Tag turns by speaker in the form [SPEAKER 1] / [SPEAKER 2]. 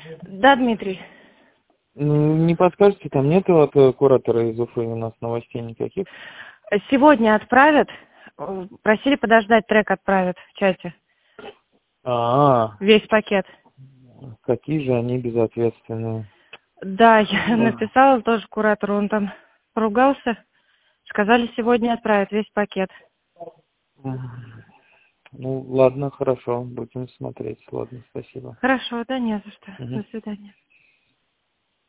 [SPEAKER 1] Да, Дмитрий.
[SPEAKER 2] Ну, не подскажете, там нету от куратора из Уфы у нас новостей никаких?
[SPEAKER 1] Сегодня отправят. Просили подождать, трек отправят в чате. Весь пакет.
[SPEAKER 2] Какие же они безответственные.
[SPEAKER 1] Да, я написала тоже куратору, он там поругался. Сказали, сегодня отправят весь пакет.
[SPEAKER 2] Ну, ладно, хорошо, будем смотреть. Ладно, спасибо.
[SPEAKER 1] Хорошо, да не за что.
[SPEAKER 2] Мгм.
[SPEAKER 1] До свидания.